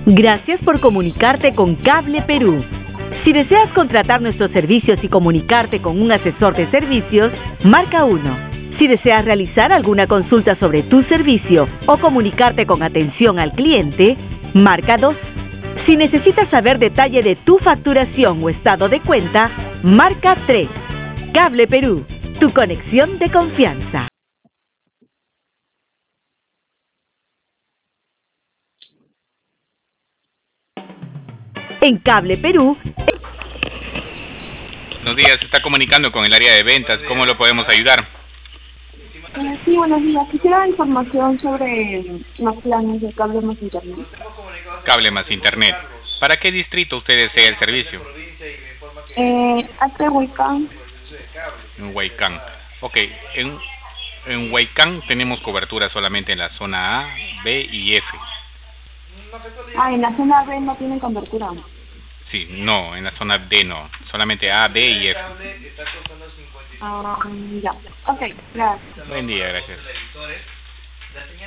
Gracias por comunicarte con Cable Perú. Si deseas contratar nuestros servicios y comunicarte con un asesor de servicios, marca 1. Si deseas realizar alguna consulta sobre tu servicio o comunicarte con atención al cliente, marca 2. Si necesitas saber detalle de tu facturación o estado de cuenta, marca 3. Cable Perú, tu conexión de confianza. En Cable Perú... Buenos días, se está comunicando con el área de ventas. ¿Cómo lo podemos ayudar? Sí, buenos días. Quisiera información sobre los planes de cable más internet. Cable más internet. ¿Para qué distrito usted desea el servicio? Hasta Huaycán. En Huaycán. Ok, en Huaycán tenemos cobertura solamente en la zona A, B y F. En la zona B no tienen cobertura. Sí, no, en la zona D no. Solamente A, B y F. Ya. Ok, gracias. Buen día, gracias.